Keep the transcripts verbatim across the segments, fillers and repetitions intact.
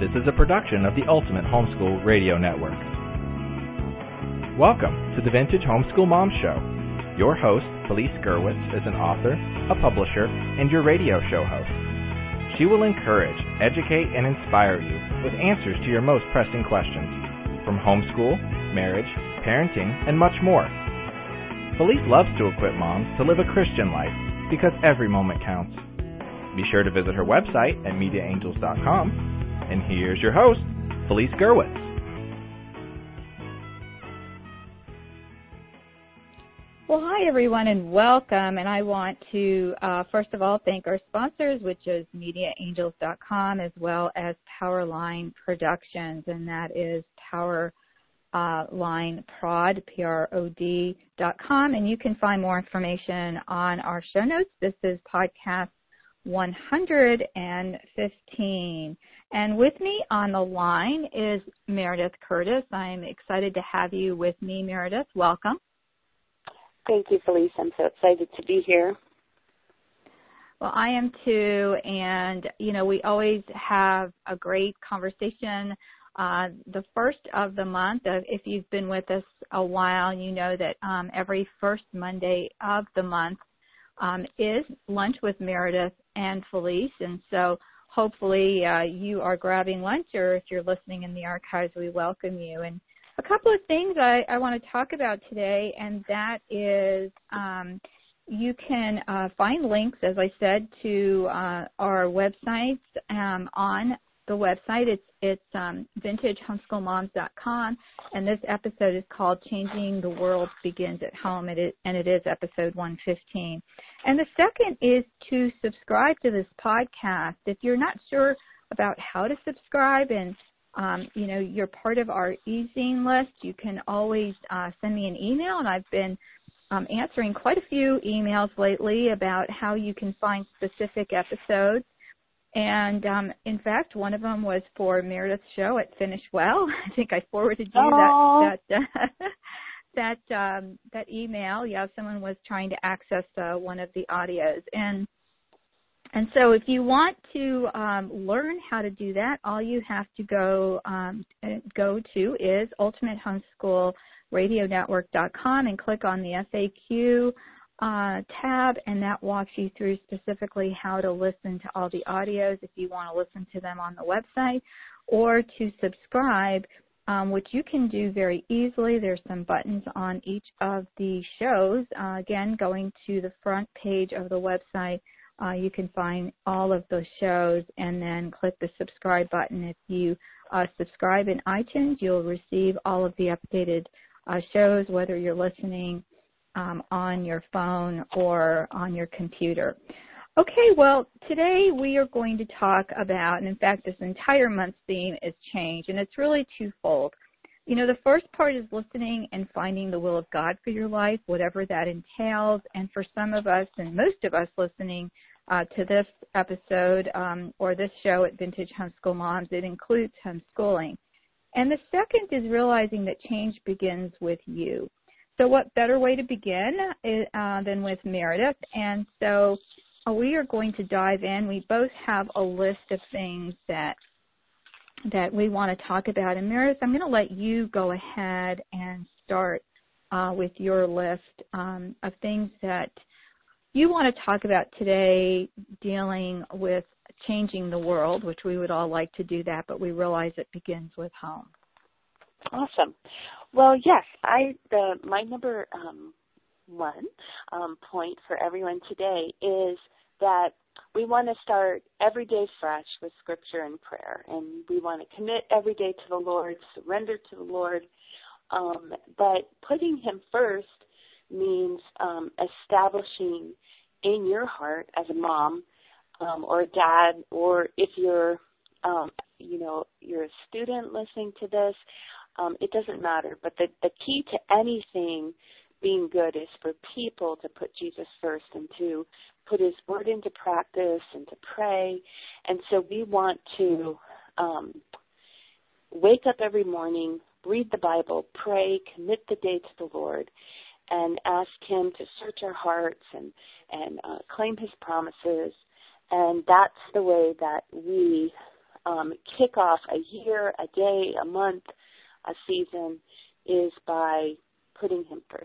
This is a production of the Ultimate Homeschool Radio Network. Welcome to the Vintage Homeschool Mom Show. Your host, Felice Gerwitz, is an author, a publisher, and your radio show host. She will encourage, educate, and inspire you with answers to your most pressing questions, from homeschool, marriage, parenting, and much more. Felice loves to equip moms to live a Christian life because every moment counts. Be sure to visit her website at media angels dot com. And here's your host, Felice Gerwitz. Well, hi, everyone, and welcome. And I want to, uh, first of all, thank our sponsors, which is media angels dot com, as well as Powerline Productions, and that is Power uh, Line Prod, P R O D dot com. And you can find more information on our show notes. This is podcast one hundred fifteen. And with me on the line is Meredith Curtis. I'm excited to have you with me, Meredith. Welcome. Thank you, Felice. I'm so excited to be here. Well, I am too. And, you know, we always have a great conversation. Uh, the first of the month, uh, if you've been with us a while, you know that um, every first Monday of the month um, is Lunch with Meredith and Felice. And so hopefully uh, you are grabbing lunch, or if you're listening in the archives, we welcome you. And a couple of things I, I want to talk about today, and that is um, you can uh, find links, as I said, to uh, our websites um, on the website. It's it's um, vintage homeschool moms dot com, and this episode is called Changing the World Begins at Home, and it, and it is episode one fifteen. And the second is to subscribe to this podcast. If you're not sure about how to subscribe and um, you know, you're part of our e-zine list, you can always uh, send me an email, and I've been um, answering quite a few emails lately about how you can find specific episodes. And, um, in fact, one of them was for Meredith's show at Finish Well. I think I forwarded you Aww. that that uh, that um, that email. Yeah, someone was trying to access uh, one of the audios. And and so if you want to um, learn how to do that, all you have to go um, go to is ultimate homeschool radio network dot com and click on the F A Q Uh, tab, and that walks you through specifically how to listen to all the audios if you want to listen to them on the website, or to subscribe, um, which you can do very easily. There's some buttons on each of the shows. Uh, again, going to the front page of the website, uh, you can find all of those shows, and then click the subscribe button. If you uh, subscribe in iTunes, you'll receive all of the updated uh, shows, whether you're listening Um, on your phone or on your computer. Okay, well, today we are going to talk about, and in fact, this entire month's theme is change, and it's really twofold. You know, the first part is listening and finding the will of God for your life, whatever that entails, and for some of us, and most of us listening uh, to this episode um, or this show at Vintage Homeschool Moms, it includes homeschooling. And the second is realizing that change begins with you. So what better way to begin uh, than with Meredith? And so uh, we are going to dive in. We both have a list of things that that we want to talk about. And Meredith, I'm going to let you go ahead and start uh, with your list um, of things that you want to talk about today, dealing with changing the world, which we would all like to do that, but we realize it begins with home. Awesome. Well, yes, I the my number um, one um, point for everyone today is that we want to start every day fresh with Scripture and prayer, and we want to commit every day to the Lord, surrender to the Lord. Um, but putting Him first means um, establishing in your heart as a mom um, or a dad, or if you're um, you know you're a student listening to this. Um, it doesn't matter, but the, the key to anything being good is for people to put Jesus first and to put His Word into practice and to pray. And so we want to um, wake up every morning, read the Bible, pray, commit the day to the Lord, and ask Him to search our hearts and, and uh, claim His promises. And that's the way that we um, kick off a year, a day, a month, a season is by putting him first.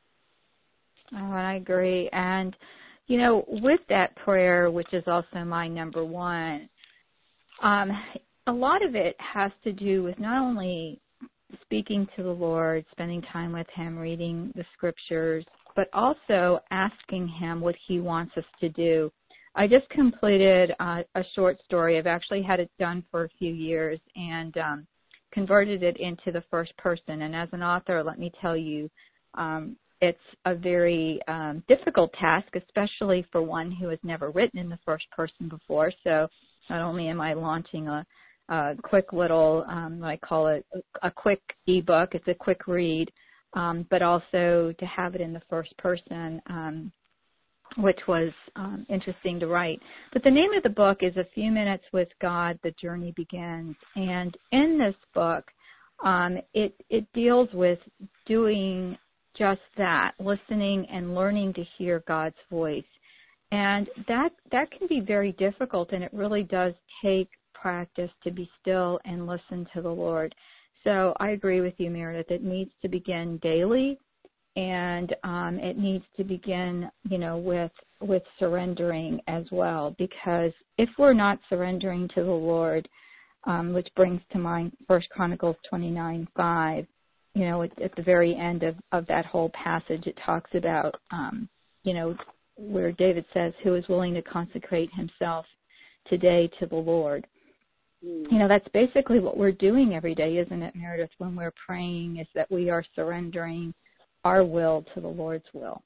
Oh, I agree. And, you know, with that prayer, which is also my number one, um, a lot of it has to do with not only speaking to the Lord, spending time with him, reading the scriptures, but also asking him what he wants us to do. I just completed uh, a short story. I've actually had it done for a few years and um, converted it into the first person. And as an author, let me tell you, um, it's a very um, difficult task, especially for one who has never written in the first person before. So not only am I launching a, a quick little, um, I call it a, a quick ebook, it's a quick read, um, but also to have it in the first person, um, which was um, interesting to write. But the name of the book is A Few Minutes with God, The Journey Begins. And in this book, um, it, it deals with doing just that, listening and learning to hear God's voice. And that that can be very difficult, and it really does take practice to be still and listen to the Lord. So I agree with you, Meredith. It needs to begin daily, and um, it needs to begin, you know, with with surrendering as well. Because if we're not surrendering to the Lord, um, which brings to mind First Chronicles twenty-nine five, you know, at, at the very end of, of that whole passage, it talks about, um, you know, where David says, who is willing to consecrate himself today to the Lord. Mm. You know, that's basically what we're doing every day, isn't it, Meredith, when we're praying, is that we are surrendering our will to the Lord's will.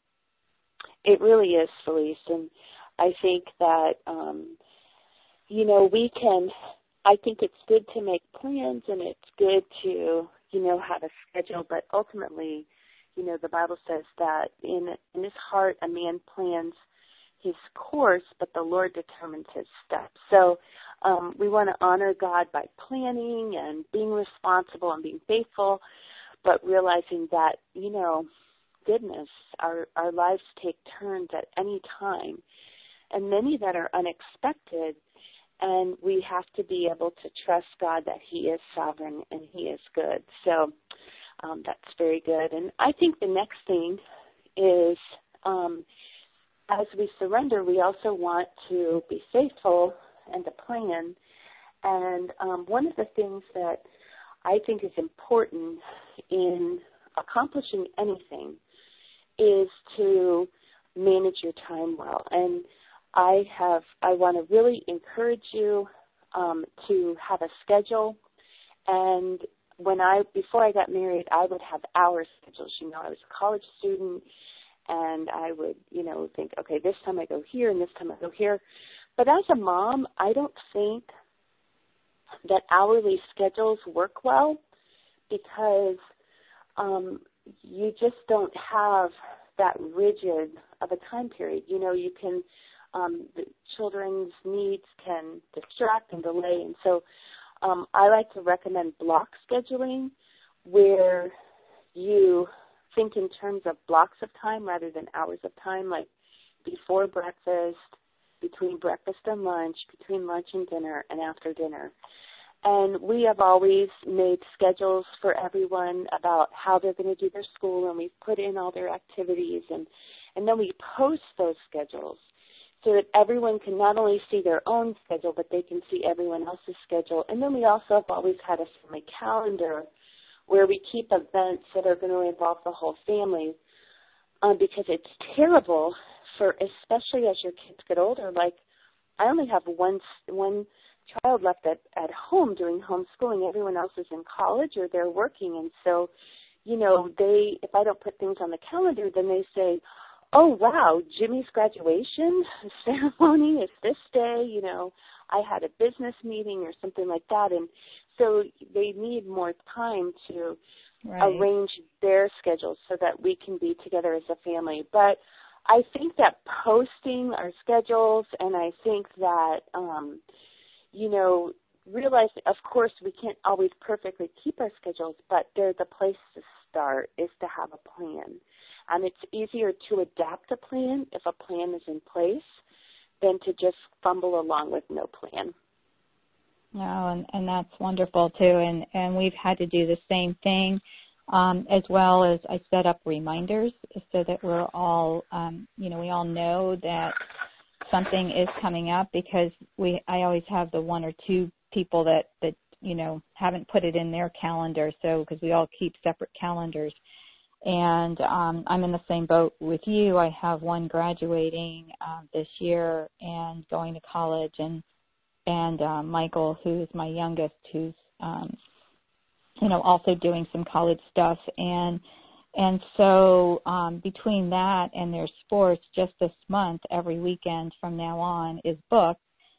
It really is, Felice, and I think that, um, you know, we can, I think it's good to make plans and it's good to, you know, have a schedule, but ultimately, you know, the Bible says that in, in his heart a man plans his course, but the Lord determines his steps. So um, we want to honor God by planning and being responsible and being faithful, but realizing that, you know, goodness, our, our lives take turns at any time, and many that are unexpected, and we have to be able to trust God that he is sovereign and he is good. So um, that's very good. And I think the next thing is um, as we surrender, we also want to be faithful and to plan. And um, one of the things that I think is important in accomplishing anything is to manage your time well. And I have, I want to really encourage you um, to have a schedule. And when I, before I got married, I would have hour schedules. You know, I was a college student, and I would, you know, think, okay, this time I go here, and this time I go here. But as a mom, I don't think that hourly schedules work well, because um, you just don't have that rigid of a time period. You know, you can, um, the children's needs can distract and delay. And so um, I like to recommend block scheduling, where you think in terms of blocks of time rather than hours of time, like before breakfast, between breakfast and lunch, between lunch and dinner, and after dinner. And we have always made schedules for everyone about how they're going to do their school, and we've put in all their activities, and, and then we post those schedules so that everyone can not only see their own schedule, but they can see everyone else's schedule. And then we also have always had a family calendar where we keep events that are going to involve the whole family, um, because it's terrible for, especially as your kids get older. Like, I only have one one child left at, at home doing homeschooling. Everyone else is in college or they're working. And so, you know, they, if I don't put things on the calendar, then they say, oh, wow, Jimmy's graduation ceremony is this day. You know, I had a business meeting or something like that. And so they need more time to right. arrange their schedules so that we can be together as a family. But I think that posting our schedules, and I think that, um, you know, realize, of course, we can't always perfectly keep our schedules, but they're the place to start is to have a plan. And it's easier to adapt a plan if a plan is in place than to just fumble along with no plan. No, and, and that's wonderful too. And, and we've had to do the same thing, um, as well as I set up reminders so that we're all, um, you know, we all know that something is coming up, because we, I always have the one or two people that, that, you know, haven't put it in their calendar. So, because we all keep separate calendars. And um, I'm in the same boat with you. I have one graduating uh, this year and going to college, and and uh, Michael, who is my youngest, who's, um, you know, also doing some college stuff. And and so um, between that and their sports, just this month, every weekend from now on is booked.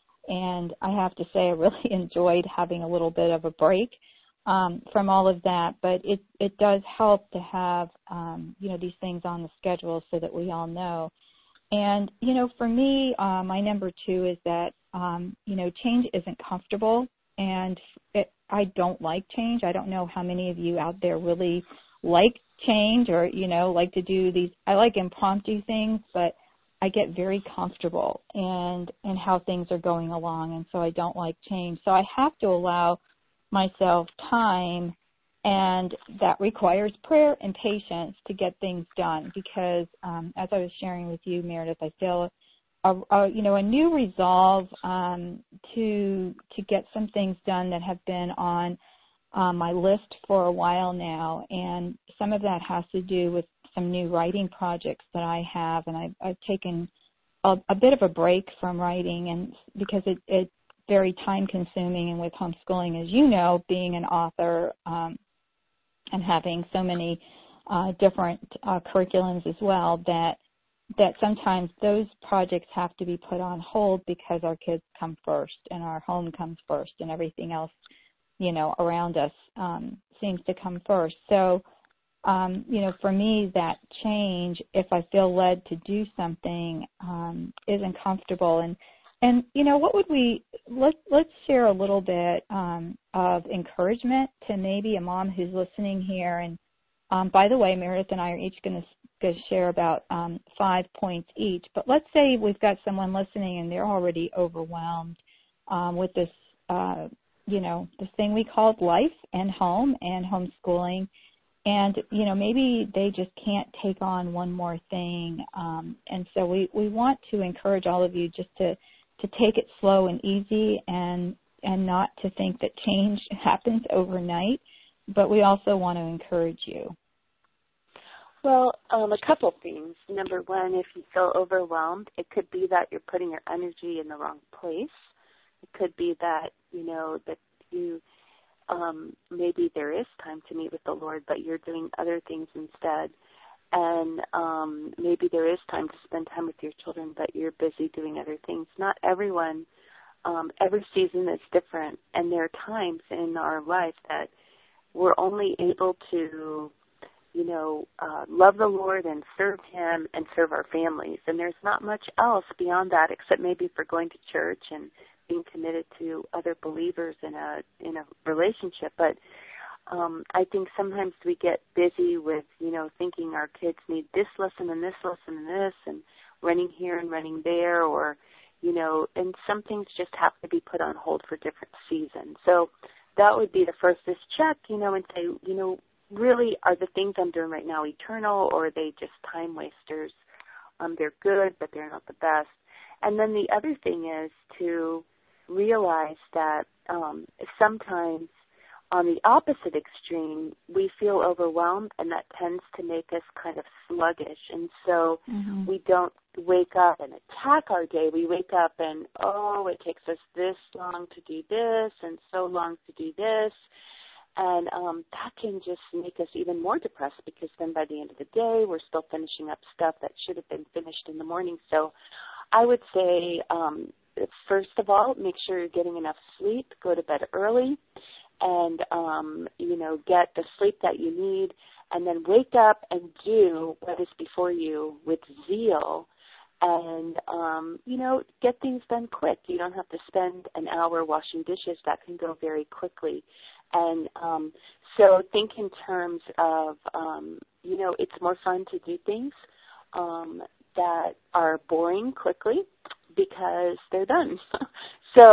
And I have to say I really enjoyed having a little bit of a break um, from all of that. But it, it does help to have, um, you know, these things on the schedule so that we all know. And, you know, for me, uh, my number two is that, um, you know, change isn't comfortable, and it, I don't like change. I don't know how many of you out there really like change, or, you know, like to do these. I like impromptu things, but I get very comfortable and and how things are going along, and so I don't like change. So I have to allow myself time, and that requires prayer and patience to get things done, because um, as I was sharing with you, Meredith, I feel a, a, you know, a new resolve um, to to get some things done that have been on um, my list for a while now, and some of that has to do with some new writing projects that I have, and I've, I've taken a, a bit of a break from writing, and because it, it's very time consuming, and with homeschooling, as you know, being an author um, and having so many uh, different uh, curriculums as well, that that sometimes those projects have to be put on hold because our kids come first and our home comes first, and everything else, you know, around us um, seems to come first. So, um, you know, for me, that change, if I feel led to do something, um, isn't comfortable. And, and, you know, what would we, let, let's share a little bit um, of encouragement to maybe a mom who's listening here. And um, by the way, Meredith and I are each going to share about um, five points each. But let's say we've got someone listening and they're already overwhelmed um, with this, uh, you know, this thing we call life and home and homeschooling. And, you know, maybe they just can't take on one more thing. Um, and so we, we want to encourage all of you just to, to take it slow and easy, and, and not to think that change happens overnight. But we also want to encourage you. Well, um, a couple things. Number one, if you feel overwhelmed, it could be that you're putting your energy in the wrong place. It could be that, you know, that you um, maybe there is time to meet with the Lord, but you're doing other things instead. And um, maybe there is time to spend time with your children, but you're busy doing other things. Not everyone, um, every season is different, and there are times in our life that we're only able to, you know, uh, love the Lord and serve Him and serve our families. And there's not much else beyond that, except maybe for going to church and being committed to other believers in a in a relationship. But um, I think sometimes we get busy with, you know, thinking our kids need this lesson and this lesson and this, and running here and running there, or, you know, and some things just have to be put on hold for different seasons. So that would be the first, is check, you know, and say, you know, really, are the things I'm doing right now eternal, or are they just time wasters? Um, they're good, but they're not the best. And then the other thing is to realize that um, sometimes on the opposite extreme, we feel overwhelmed, and that tends to make us kind of sluggish. And so mm-hmm. we don't wake up and attack our day. We wake up and, oh, it takes us this long to do this and so long to do this. And um, that can just make us even more depressed, because then by the end of the day, we're still finishing up stuff that should have been finished in the morning. So I would say, um, first of all, make sure you're getting enough sleep. Go to bed early and, um, you know, get the sleep that you need. And then wake up and do what is before you with zeal. And, um, you know, get things done quick. You don't have to spend an hour washing dishes. That can go very quickly. And um, so think in terms of, um, you know, it's more fun to do things um, that are boring quickly because they're done. So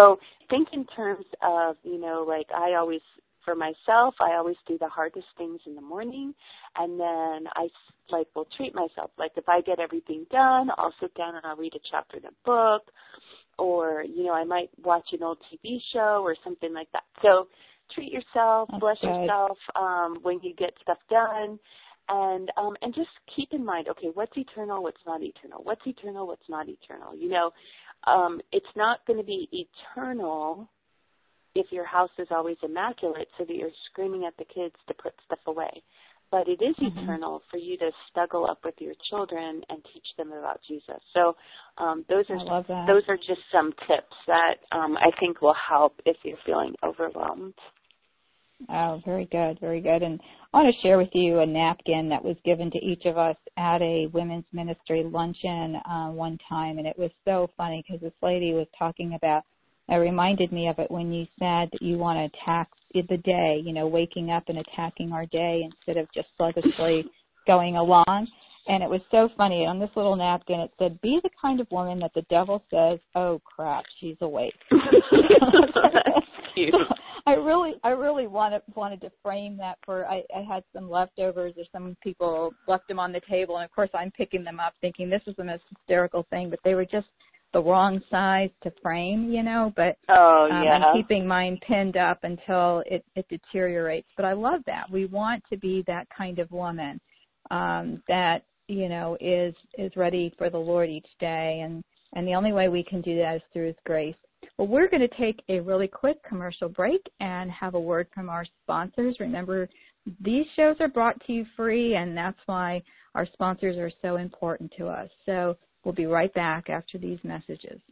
think in terms of, you know, like I always, for myself, I always do the hardest things in the morning, and then I, like, will treat myself. Like, if I get everything done, I'll sit down and I'll read a chapter in a book, or, you know, I might watch an old T V show or something like that. So treat yourself, That's bless good. yourself um, when you get stuff done. And um, and just keep in mind, okay, what's eternal, what's not eternal? What's eternal, what's not eternal? You know, um, it's not going to be eternal if your house is always immaculate so that you're screaming at the kids to put stuff away. But it is mm-hmm. eternal for you to snuggle up with your children and teach them about Jesus. So um, those are I love that. those are just some tips that um, I think will help if you're feeling overwhelmed. Oh, very good, very good. And I want to share with you a napkin that was given to each of us at a women's ministry luncheon uh, one time, and it was so funny because this lady was talking about, it reminded me of it when you said that you want to attack the day, you know, waking up and attacking our day instead of just sluggishly going along. And it was so funny. On this little napkin, it said, be the kind of woman that the devil says, oh, crap, she's awake. That's cute. So I really, I really wanted wanted to frame that for. I, I had some leftovers, or some people left them on the table, and of course I'm picking them up, thinking this was the most hysterical thing, but they were just the wrong size to frame, you know. But oh um, yeah, I'm keeping mine pinned up until it, it deteriorates. But I love that. We want to be that kind of woman um, that you know is is ready for the Lord each day, and and the only way we can do that is through His grace. Well, we're going to take a really quick commercial break and have a word from our sponsors. Remember, these shows are brought to you free, and that's why our sponsors are so important to us. So we'll be right back after these messages.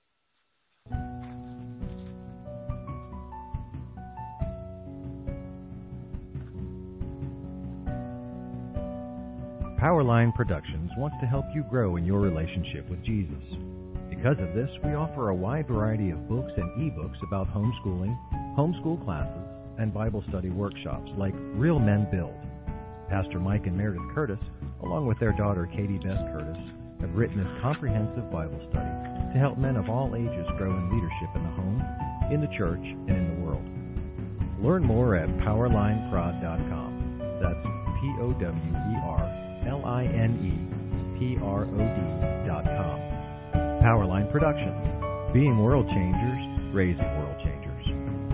Powerline Productions wants to help you grow in your relationship with Jesus. Because of this, we offer a wide variety of books and ebooks about homeschooling, homeschool classes, and Bible study workshops like Real Men Build. Pastor Mike and Meredith Curtis, along with their daughter Katie Beth Curtis, have written this comprehensive Bible study to help men of all ages grow in leadership in the home, in the church, and in the world. Learn more at powerline prod dot com. That's P O W E R L I N E P R O D dot com. Powerline Productions, being world changers, raising world changers.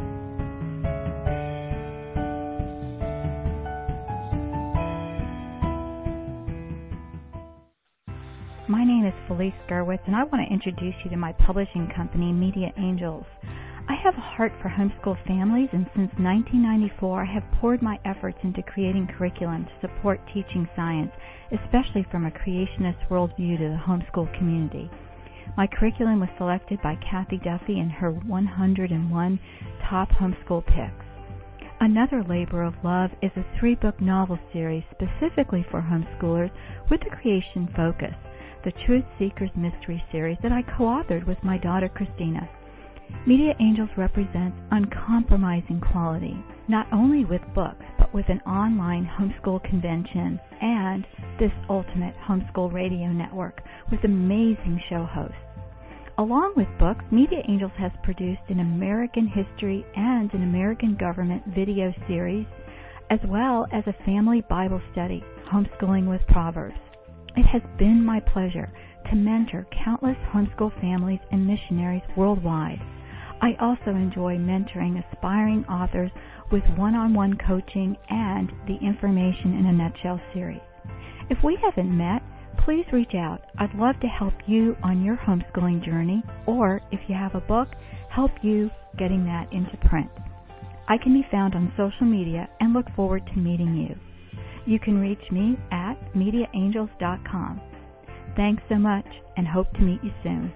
My name is Felice Gerwitz, and I want to introduce you to my publishing company, Media Angels. I have a heart for homeschool families, and since nineteen ninety-four, I have poured my efforts into creating curriculum to support teaching science, especially from a creationist worldview to the homeschool community. My curriculum was selected by Kathy Duffy in her one hundred one top homeschool picks. Another labor of love is a three-book novel series specifically for homeschoolers with a creation focus, the Truth Seekers Mystery Series that I co-authored with my daughter Christina. Media Angels represents uncompromising quality, not only with books, but with an online homeschool convention and this ultimate homeschool radio network with amazing show hosts. Along with books, Media Angels has produced an American history and an American government video series, as well as a family Bible study, Homeschooling with Proverbs. It has been my pleasure to mentor countless homeschool families and missionaries worldwide. I also enjoy mentoring aspiring authors with one-on-one coaching and the Information in a Nutshell series. If we haven't met, please reach out. I'd love to help you on your homeschooling journey, or if you have a book, help you getting that into print. I can be found on social media and look forward to meeting you. You can reach me at media angels dot com. Thanks so much, and hope to meet you soon.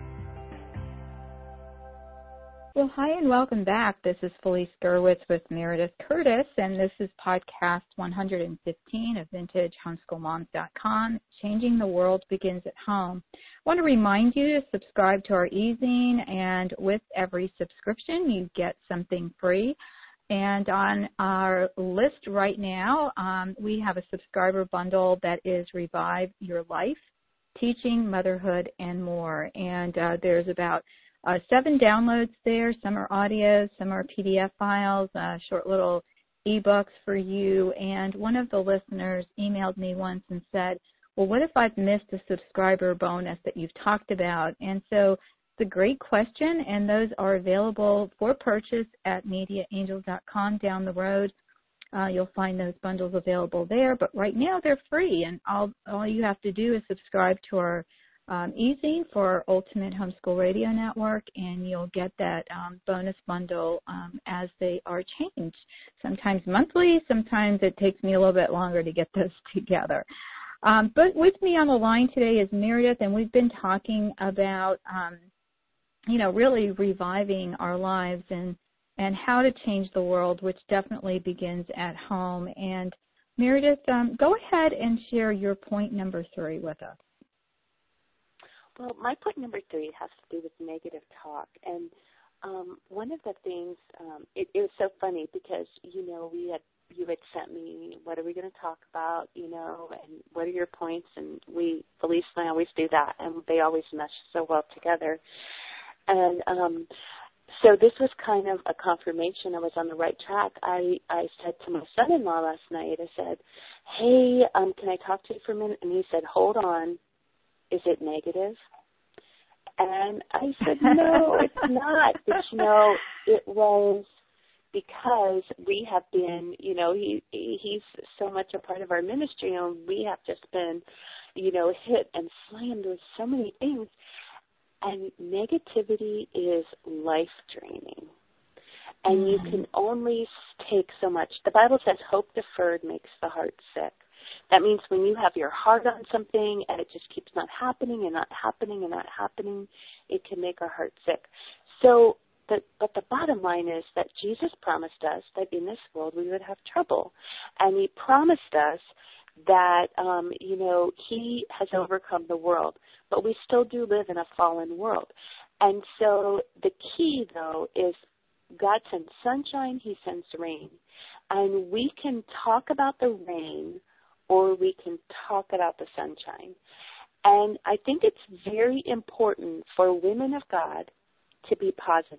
Well, hi and welcome back. This is Felice Gerwitz with Meredith Curtis, and this is podcast one hundred fifteen of vintage homeschool moms dot com. Changing the world begins at home. I want to remind you to subscribe to our e-zine, and with every subscription, you get something free. And on our list right now, um, we have a subscriber bundle that is Revive Your Life, Teaching, Motherhood, and More. And uh, there's about uh, seven downloads there. Some are audio, some are P D F files, uh, short little ebooks for you. And one of the listeners emailed me once and said, well, what if I've missed a subscriber bonus that you've talked about? And so it's a great question, and those are available for purchase at media angels dot com down the road. Uh, you'll find those bundles available there, but right now they're free, and all, all you have to do is subscribe to our um, e-zine for our Ultimate Homeschool Radio Network, and you'll get that um, bonus bundle um, as they are changed, sometimes monthly, sometimes it takes me a little bit longer to get those together. Um, but with me on the line today is Meredith, and we've been talking about, um, you know, really reviving our lives and and how to change the world, which definitely begins at home. And Meredith, um, go ahead and share your point number three with us. Well, my point number three has to do with negative talk. And um, one of the things, um, it, it was so funny because, you know, we had, you had sent me, what are we going to talk about, you know, and what are your points? And we, Felice and I always do that, and they always mesh so well together. And um so this was kind of a confirmation I was on the right track. I, I said to my son-in-law last night, I said, hey, um, can I talk to you for a minute? And he said, hold on, is it negative? And I said, no, it's not. But, you know, it was because we have been, you know, he he's so much a part of our ministry, and we have just been, you know, hit and slammed with so many things. And negativity is life-draining. And mm. you can only take so much. The Bible says hope deferred makes the heart sick. That means when you have your heart on something and it just keeps not happening and not happening and not happening, it can make our heart sick. So, but, but the bottom line is that Jesus promised us that in this world we would have trouble. And he promised us that, um, you know, he has overcome the world, but we still do live in a fallen world. And so the key, though, is God sends sunshine, he sends rain. And we can talk about the rain or we can talk about the sunshine. And I think it's very important for women of God to be positive,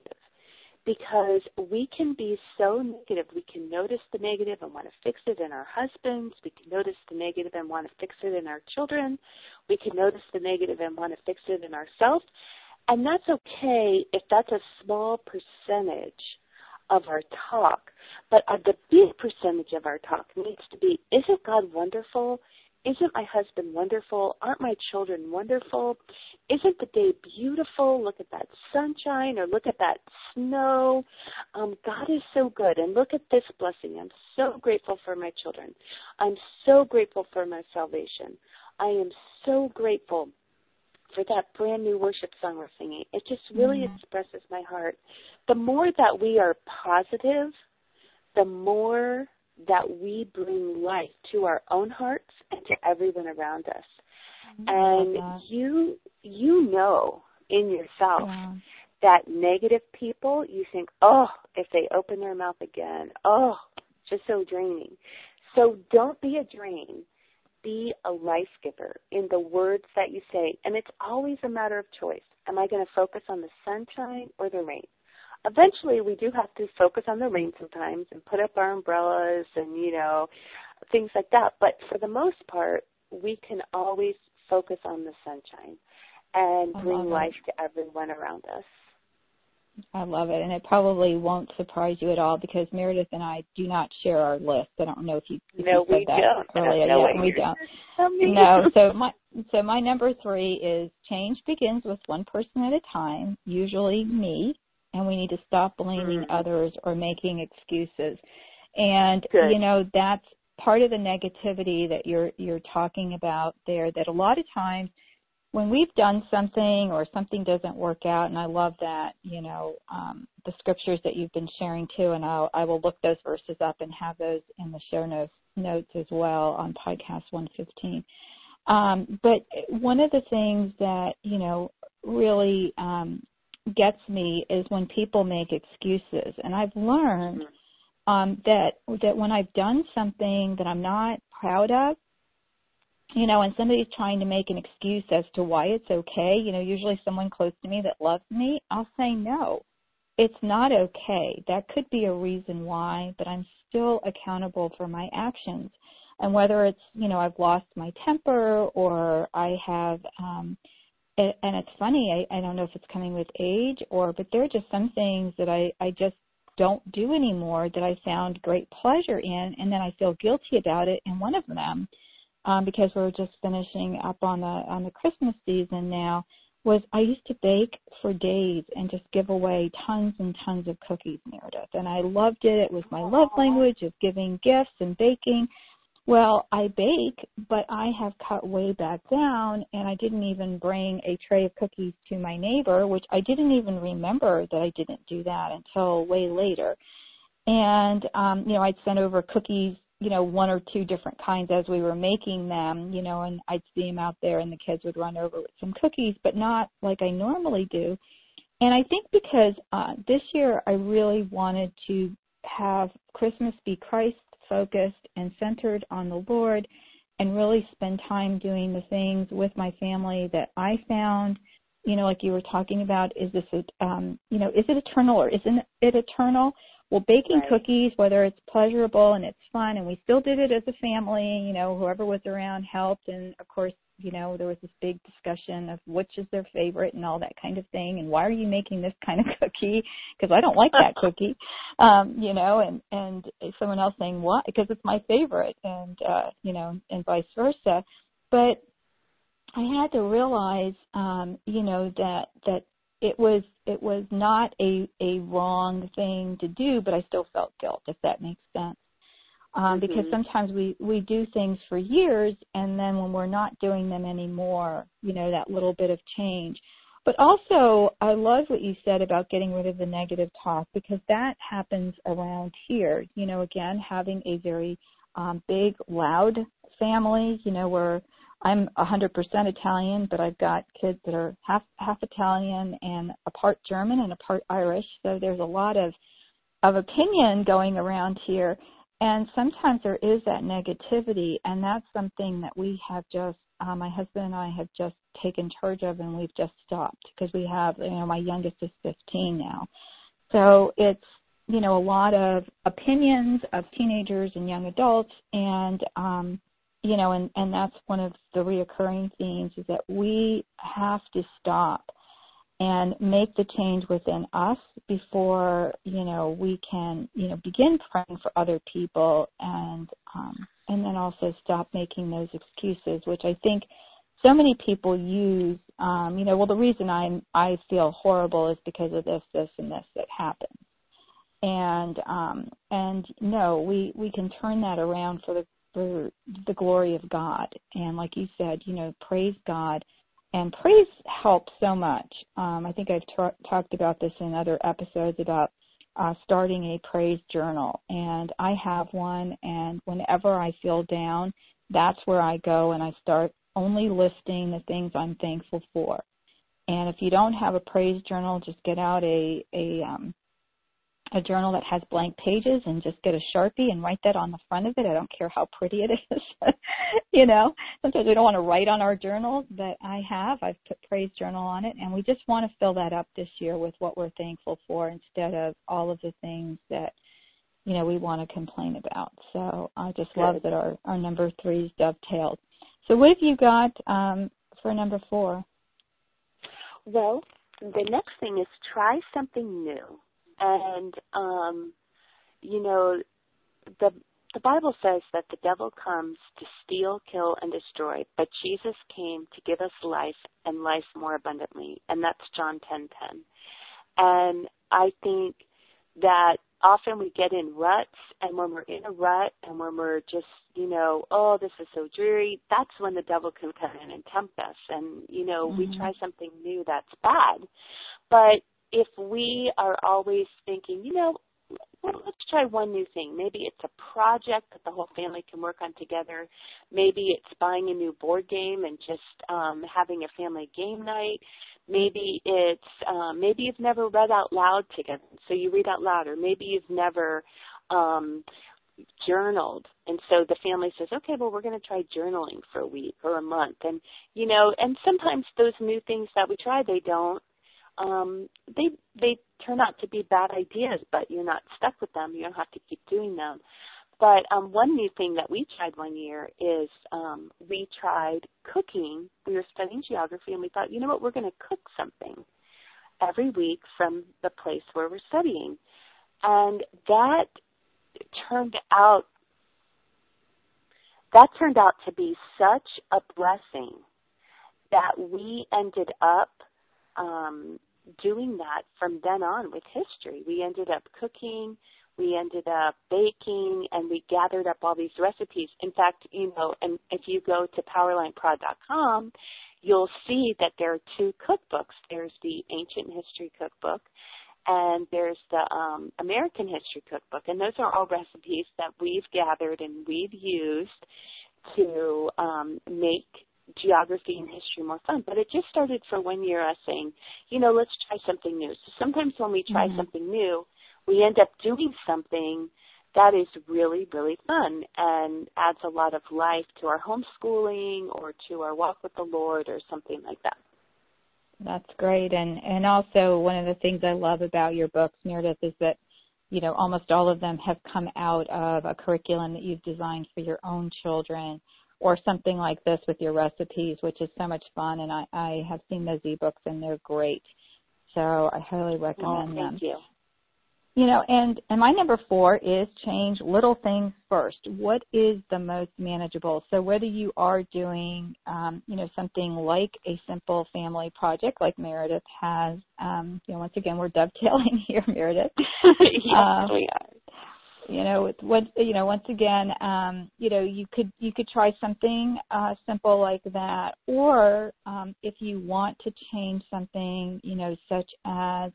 because we can be so negative. We can notice the negative and want to fix it in our husbands. We can notice the negative and want to fix it in our children. We can notice the negative and want to fix it in ourselves. And that's okay if that's a small percentage of our talk. But uh, the big percentage of our talk needs to be, isn't God wonderful? Isn't my husband wonderful? Aren't my children wonderful? Isn't the day beautiful? Look at that sunshine, or look at that snow. Um, God is so good. And look at this blessing. I'm so grateful for my children. I'm so grateful for my salvation. I am so grateful for that brand new worship song we're singing. It just really mm-hmm. expresses my heart. The more that we are positive, the more that we bring life to our own hearts and to everyone around us. Mm-hmm. And you you know in yourself yeah. that negative people, you think, oh, if they open their mouth again, oh, just so draining. So don't be a drain. Be a life giver in the words that you say. And it's always a matter of choice. Am I going to focus on the sunshine or the rain? Eventually, we do have to focus on the rain sometimes and put up our umbrellas and, you know, things like that. But for the most part, we can always focus on the sunshine and bring life to everyone around us. I love it. And it probably won't surprise you at all, because Meredith and I do not share our list. I don't know if you, if no, you said we that don't. earlier. No, yeah, we don't. No, so my so my number three is change begins with one person at a time, usually me, and we need to stop blaming mm-hmm. others or making excuses. And, Good. you know, that's part of the negativity that you're you're talking about there, that a lot of times when we've done something or something doesn't work out, and I love that, you know, um, the scriptures that you've been sharing too, and I'll, I will look those verses up and have those in the show notes, notes as well on podcast one fifteen. Um, but one of the things that, you know, really um, gets me is when people make excuses. And I've learned um, that that when I've done something that I'm not proud of, you know, and somebody's trying to make an excuse as to why it's okay, you know, usually someone close to me that loves me, I'll say no. It's not okay. That could be a reason why, but I'm still accountable for my actions. And whether it's, you know, I've lost my temper or I have, um, and it's funny, I, I don't know if it's coming with age or, but there are just some things that I, I just don't do anymore that I found great pleasure in, and then I feel guilty about it. And one of them, um, because we're just finishing up on the on the Christmas season now, was I used to bake for days and just give away tons and tons of cookies, Meredith. And I loved it. It was my love language of giving gifts and baking. Well, I bake, but I have cut way back down, and I didn't even bring a tray of cookies to my neighbor, which I didn't even remember that I didn't do that until way later. And, um, you know, I'd send over cookies, you know, one or two different kinds as we were making them, you know, and I'd see them out there and the kids would run over with some cookies, but not like I normally do. And I think because uh, this year I really wanted to have Christmas be Christ-focused and centered on the Lord and really spend time doing the things with my family that I found, you know, like you were talking about, is this, a, um, you know, is it eternal or isn't it eternal? Well, baking right. cookies, whether it's pleasurable and it's fun, and we still did it as a family, you know, whoever was around helped. And, of course, you know, there was this big discussion of which is their favorite and all that kind of thing. And why are you making this kind of cookie? Because I don't like that cookie, um, you know, and, and someone else saying, why? Because it's my favorite, and, uh, you know, and vice versa. But I had to realize, um, you know, that, that it was, it was not a, a wrong thing to do, but I still felt guilt, if that makes sense. Um, mm-hmm. Because sometimes we, we do things for years, and then when we're not doing them anymore, you know, that little bit of change. But also, I love what you said about getting rid of the negative talk, because that happens around here. You know, again, having a very um, big, loud family, you know, where I'm one hundred percent Italian, but I've got kids that are half half Italian and a part German and a part Irish. So there's a lot of, of opinion going around here. And sometimes there is that negativity, and that's something that we have just, uh, my husband and I have just taken charge of, and we've just stopped because we have, you know, my youngest is fifteen now. So it's, you know, a lot of opinions of teenagers and young adults, and, um, you know, and, and that's one of the reoccurring themes, is that we have to stop and make the change within us before, you know, we can, you know, begin praying for other people, and um, and then also stop making those excuses, which I think so many people use. Um, you know, well, the reason I'm I feel horrible is because of this, this, and this that happened, and um, and no, we we can turn that around for the for the glory of God, and like you said, you know, praise God. And praise helps so much. Um, I think I've t- talked about this in other episodes about uh, starting a praise journal. And I have one, and whenever I feel down, that's where I go, and I start only listing the things I'm thankful for. And if you don't have a praise journal, just get out a, a, um, a journal that has blank pages and just get a Sharpie and write that on the front of it. I don't care how pretty it is. You know, sometimes we don't want to write on our journals, but I have. I've put praise journal on it, and we just want to fill that up this year with what we're thankful for instead of all of the things that, you know, we want to complain about. So I just Good. love that our, our number three is dovetailed. So what have you got um, for number four? Well, the next thing is try something new. And, um, you know, the the Bible says that the devil comes to steal, kill, and destroy, but Jesus came to give us life and life more abundantly, and that's John ten ten. And I think that often we get in ruts, and when we're in a rut and when we're just, you know, oh, this is so dreary, that's when the devil can come in and tempt us. And, you know, mm-hmm. we try something new that's bad. But if we are always thinking, you know, well, let's try one new thing. Maybe it's a project that the whole family can work on together. Maybe it's buying a new board game and just um, having a family game night. Maybe it's um, maybe you've never read out loud together, so you read out loud. Or maybe you've never um, journaled. And so the family says, okay, well, we're going to try journaling for a week or a month. And, you know, and sometimes those new things that we try, they don't, um, they, they turn out to be bad ideas, but you're not stuck with them. You don't have to keep doing them. But um, one new thing that we tried one year is um, we tried cooking. We were studying geography, and we thought, you know what, we're going to cook something every week from the place where we're studying. And that turned out, that turned out to be such a blessing that we ended up um, doing that from then on with history. We ended up cooking, we ended up baking, and we gathered up all these recipes. In fact, you know, and if you go to powerline prod dot com, you'll see that there are two cookbooks. There's the Ancient History Cookbook, and there's the um, American History Cookbook. And those are all recipes that we've gathered and we've used to um, make geography and history more fun. But it just started for one year us saying, you know, let's try something new. So sometimes when we try mm-hmm. something new, we end up doing something that is really, really fun and adds a lot of life to our homeschooling or to our walk with the Lord or something like that. That's great. And, and also one of the things I love about your books, Meredith, is that, you know, almost all of them have come out of a curriculum that you've designed for your own children or something like this with your recipes, which is so much fun. And I, I have seen those ebooks, and they're great. So I highly recommend oh, thank them. Thank you. You know, and, and my number four is change little things first. What is the most manageable? So whether you are doing, um, you know, something like a simple family project like Meredith has, um, you know, once again, we're dovetailing here, Meredith. yes, um, we are. You know, with what, you know, once again, um, you know, you could, you could try something, uh, simple like that. Or, um, if you want to change something, you know, such as,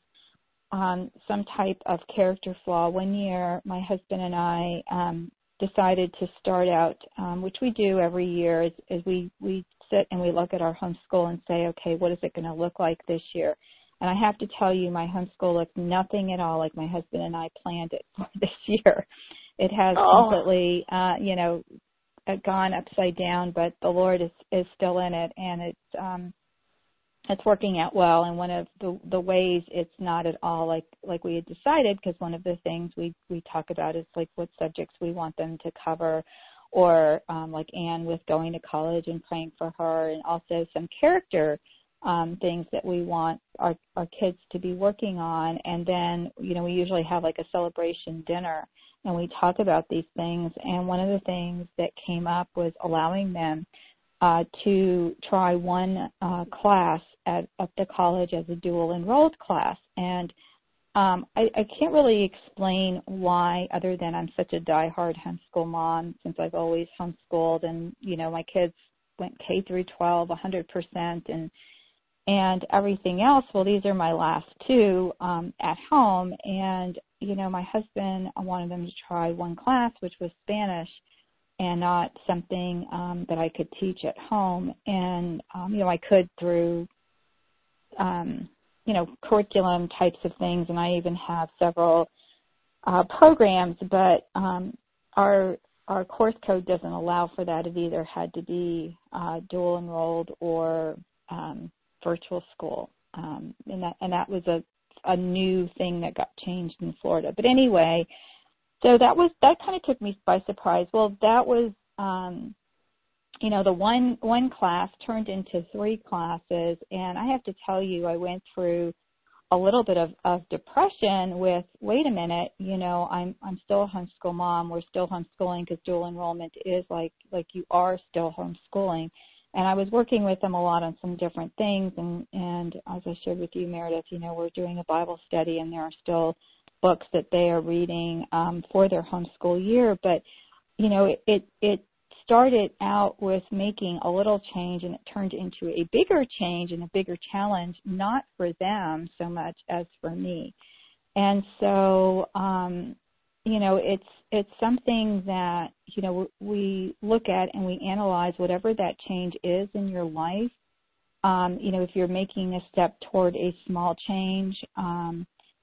Um, some type of character flaw. One year, my husband and I um, decided to start out, um, which we do every year, is, is we, we sit and we look at our homeschool and say, okay, what is it going to look like this year? And I have to tell you, my homeschool looks nothing at all like my husband and I planned it for this year. It has oh. completely, uh, you know, gone upside down, but the Lord is, is still in it, and it's um, it's working out well. And one of the, the ways it's not at all like, like we had decided, because one of the things we, we talk about is like what subjects we want them to cover, or um, like Anne with going to college and praying for her, and also some character um, things that we want our, our kids to be working on. And then, you know, we usually have like a celebration dinner, and we talk about these things. And one of the things that came up was allowing them Uh, to try one uh, class at, at the college as a dual enrolled class. And um, I, I can't really explain why, other than I'm such a diehard homeschool mom, since I've always homeschooled, and, you know, my kids went K through twelve, one hundred percent, and and everything else. Well, these are my last two um, at home. And, you know, my husband, I wanted them to try one class, which was Spanish, and not something um, that I could teach at home. And, um, you know, I could through, um, you know, curriculum types of things, and I even have several uh, programs, but um, our our course code doesn't allow for that. It either had to be uh, dual enrolled or um, virtual school, um, and that and that was a, a new thing that got changed in Florida. But anyway, So that was that kind of took me by surprise. Well, that was, um, you know, the one one class turned into three classes, and I have to tell you, I went through a little bit of, of depression with, wait a minute, you know, I'm I'm still a homeschool mom. We're still homeschooling, because dual enrollment is like like you are still homeschooling. And I was working with them a lot on some different things, and and as I shared with you, Meredith, you know, we're doing a Bible study, and there are still books that they are reading um, for their homeschool year. But, you know, it, it, it started out with making a little change, and it turned into a bigger change and a bigger challenge, not for them so much as for me. And so, um, you know, it's it's something that, you know, we look at and we analyze whatever that change is in your life. Um, you know, if you're making a step toward a small change, um,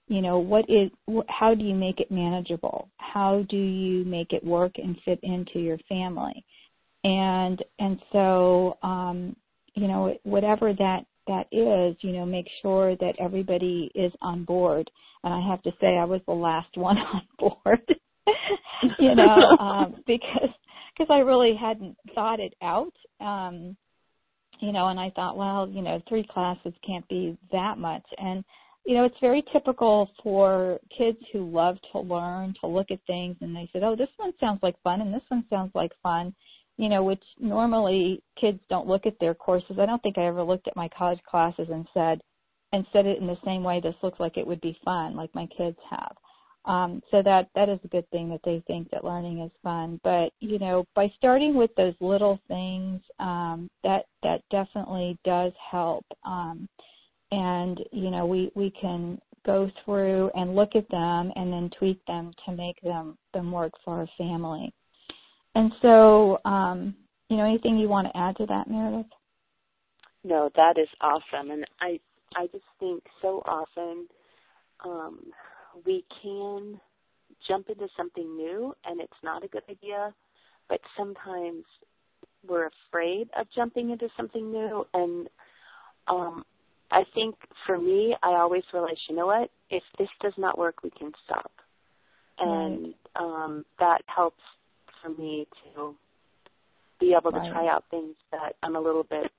you know, what is, how do you make it manageable? How do you make it work and fit into your family? And, and so, um, you know, whatever that, that is, you know, make sure that everybody is on board. And I have to say I was the last one on board, you know, um, because, because I really hadn't thought it out. Um, you know, and I thought, well, you know, three classes can't be that much. And, you know, it's very typical for kids who love to learn, to look at things, and they said, oh, this one sounds like fun, and this one sounds like fun, you know, which normally kids don't look at their courses. I don't think I ever looked at my college classes and said, and said it in the same way, this looks like it would be fun, like my kids have. Um, so that, that is a good thing that they think that learning is fun. But, you know, by starting with those little things, um, that, that definitely does help. Um, And, you know, we, we can go through and look at them and then tweak them to make them, them work for our family. And so, um, you know, anything you want to add to that, Meredith? No, that is awesome. And I, I just think so often um, we can jump into something new and it's not a good idea, but sometimes we're afraid of jumping into something new. And um I think for me, I always realize, you know what, if this does not work, we can stop. And right. um, that helps for me to be able to right. try out things that I'm a little bit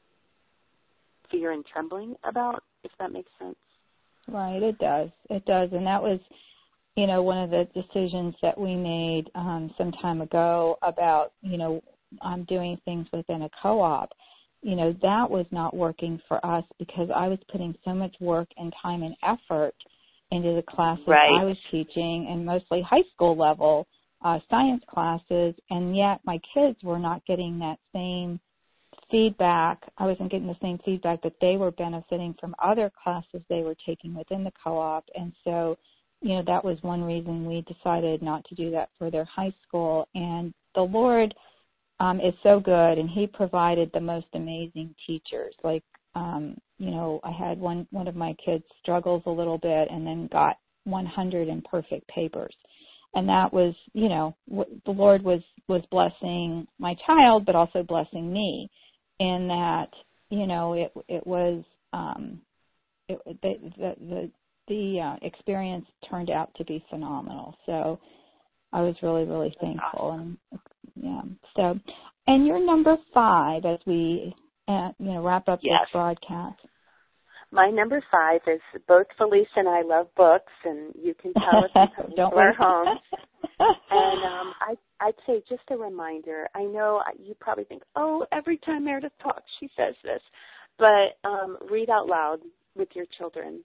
fear and trembling about, if that makes sense. Right, it does. It does. And that was, you know, one of the decisions that we made um, some time ago about, you know, um, doing things within a co-op. You know, that was not working for us because I was putting so much work and time and effort into the classes right. I was teaching, and mostly high school level uh, science classes, and yet my kids were not getting that same feedback. I wasn't getting the same feedback that they were benefiting from other classes they were taking within the co-op. And so, you know, that was one reason we decided not to do that for their high school. And the Lord Um, is so good, and he provided the most amazing teachers. Like, um, you know, I had one, one of my kids struggles a little bit and then got one hundred in perfect papers. And that was, you know, w- the Lord was, was blessing my child, but also blessing me in that, you know, it, it was, um, it, the, the, the, the uh, experience turned out to be phenomenal. So I was really, really thankful. And, yeah. So, and you're number five as we, uh, you know, wrap up yes. this broadcast. My number five is both Felice and I love books, and you can tell us we come to our homes. And um, I, I'd say just a reminder. I know you probably think, oh, every time Meredith talks, she says this, but um, read out loud with your children.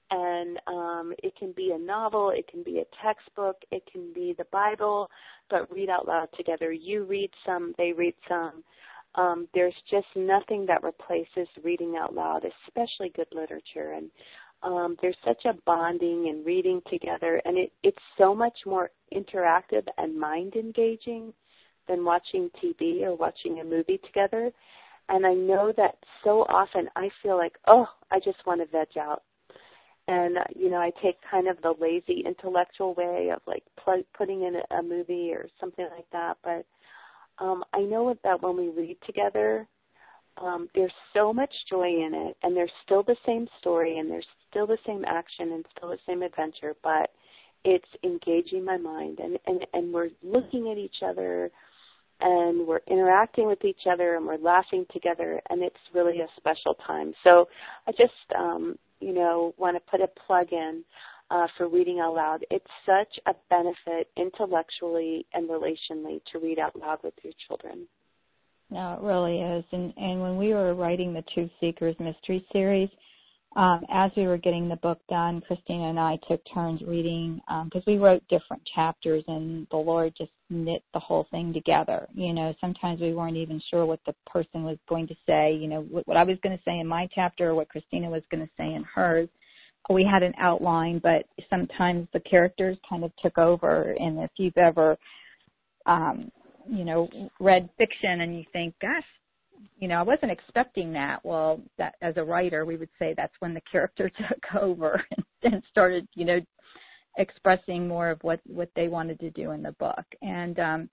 And um, it can be a novel, it can be a textbook, it can be the Bible, but read out loud together. You read some, they read some. Um, there's just nothing that replaces reading out loud, especially good literature. And um, there's such a bonding and reading together, and it, it's so much more interactive and mind-engaging than watching T V or watching a movie together. And I know that so often I feel like, oh, I just want to veg out. And, uh, you know, I take kind of the lazy intellectual way of, like, pl- putting in a, a movie or something like that. But um, I know that when we read together, um, there's so much joy in it, and there's still the same story, and there's still the same action and still the same adventure, but it's engaging my mind. And, and, and we're looking at each other, and we're interacting with each other, and we're laughing together, and it's really a special time. So I just... Um, you know, want to put a plug in uh, for reading out loud. It's such a benefit intellectually and relationally to read out loud with your children. No, it really is. And, and when we were writing the Truth Seekers Mystery Series, um, as we were getting the book done, Christina and I took turns reading because um, we wrote different chapters, and the Lord just knit the whole thing together. You know, sometimes we weren't even sure what the person was going to say, you know, what, what I was going to say in my chapter or what Christina was going to say in hers. We had an outline, but sometimes the characters kind of took over. And if you've ever, um, you know, read fiction and you think, gosh, you know, I wasn't expecting that. Well, that as a writer, we would say that's when the character took over and, and started, you know, expressing more of what, what they wanted to do in the book. And, um,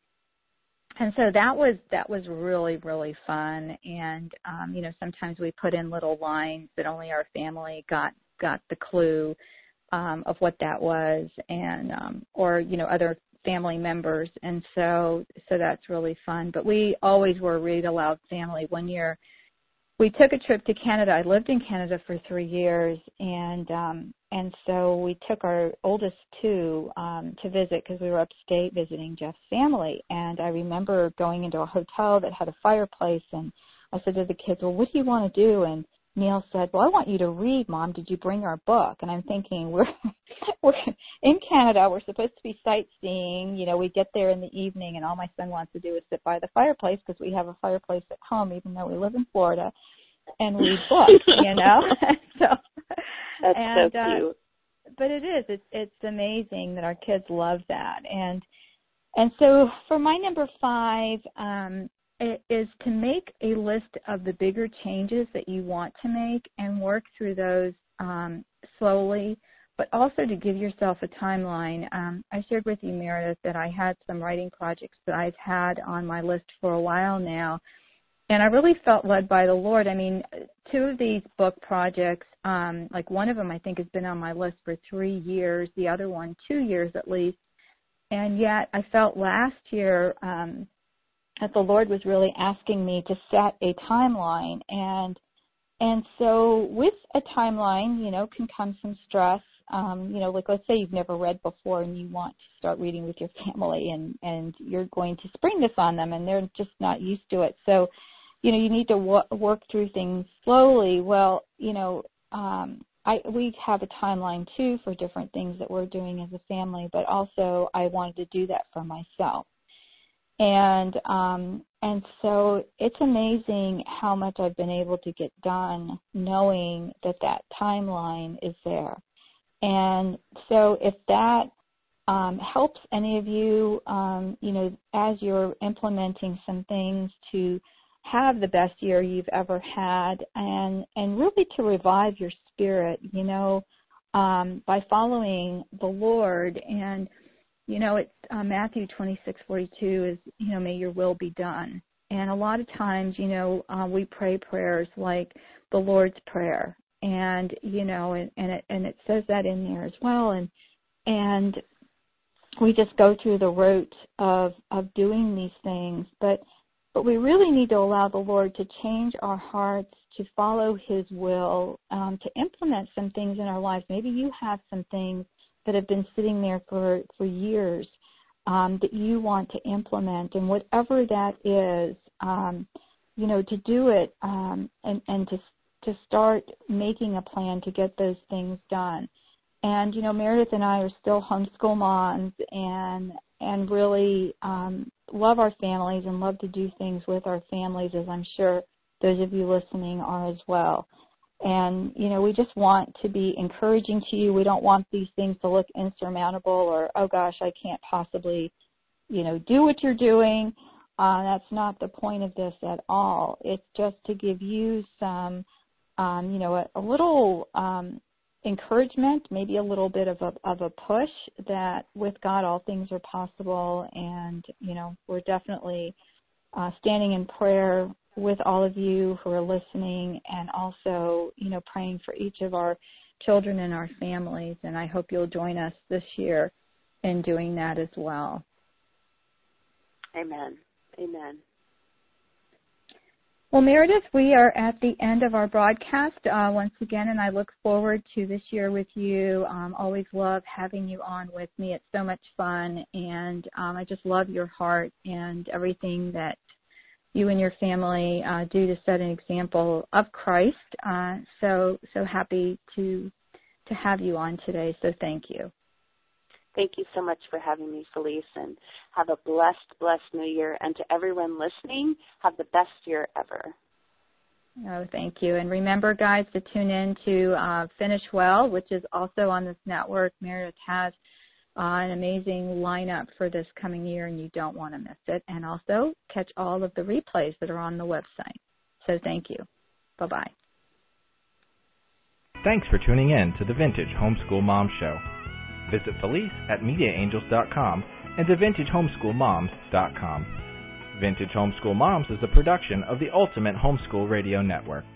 and so that was, that was really, really fun. And, um, you know, sometimes we put in little lines that only our family got, got the clue, um, of what that was, and, um, or, you know, other family members. And so, so that's really fun. But we always were a Read Aloud family. One year we took a trip to Canada. I lived in Canada for three years. And, um, and so we took our oldest two, um, to visit because we were upstate visiting Jeff's family. And I remember going into a hotel that had a fireplace, and I said to the kids, well, what do you want to do? And Neil said, well, I want you to read, Mom. Did you bring our book? And I'm thinking, we're we're in Canada. We're supposed to be sightseeing. You know, we get there in the evening, and all my son wants to do is sit by the fireplace because we have a fireplace at home, even though we live in Florida, and read books, you know. so, That's and, so cute. Uh, but it is. It's, it's amazing that our kids love that. And, and so for my number five, um, is to make a list of the bigger changes that you want to make and work through those um, slowly, but also to give yourself a timeline. Um, I shared with you, Meredith, that I had some writing projects that I've had on my list for a while now, and I really felt led by the Lord. I mean, two of these book projects, um, like one of them I think has been on my list for three years, the other one two years at least, and yet I felt last year um, that the Lord was really asking me to set a timeline. And and so with a timeline, you know, can come some stress. Um, you know, like let's say you've never read before and you want to start reading with your family, and, and you're going to spring this on them and they're just not used to it. So, you know, you need to w- work through things slowly. Well, you know, um, I we have a timeline too for different things that we're doing as a family, but also I wanted to do that for myself. And um, and so it's amazing how much I've been able to get done knowing that that timeline is there. And so if that um, helps any of you, um, you know, as you're implementing some things to have the best year you've ever had, and, and really to revive your spirit, you know, um, by following the Lord. And you know, it's uh, Matthew twenty-six forty-two is, you know, may your will be done. And a lot of times, you know, uh, we pray prayers like the Lord's Prayer, and you know, and, and it and it says that in there as well. And and we just go through the route of of doing these things, but but we really need to allow the Lord to change our hearts, to follow His will, um, to implement some things in our lives. Maybe you have some things that have been sitting there for, for years um, that you want to implement, and whatever that is, um, you know, to do it um, and, and to to start making a plan to get those things done. And, you know, Meredith and I are still homeschool moms and and really um, love our families and love to do things with our families, as I'm sure those of you listening are as well. And, you know, we just want to be encouraging to you. We don't want these things to look insurmountable or, oh, gosh, I can't possibly, you know, do what you're doing. Uh, that's not the point of this at all. It's just to give you some, um, you know, a, a little um, encouragement, maybe a little bit of a, of a push that with God all things are possible. And, you know, we're definitely uh, standing in prayer with all of you who are listening, and also, you know, praying for each of our children and our families. And I hope you'll join us this year in doing that as well. Amen. Amen. Well, Meredith, we are at the end of our broadcast uh, once again, and I look forward to this year with you. Um, always love having you on with me. It's so much fun, and um, I just love your heart and everything that you and your family uh, do to set an example of Christ. Uh, so so happy to to have you on today. So thank you. Thank you so much for having me, Felice, and have a blessed, blessed new year. And to everyone listening, have the best year ever. Oh, thank you. And remember, guys, to tune in to uh, Finish Well, which is also on this network. Meredith has Uh, an amazing lineup for this coming year, and you don't want to miss it. And also catch all of the replays that are on the website. So thank you. Bye-bye. Thanks for tuning in to the Vintage Homeschool Mom Show. Visit Felice at media angels dot com and to vintage homeschool moms dot com. Vintage Homeschool Moms is a production of the Ultimate Homeschool Radio Network.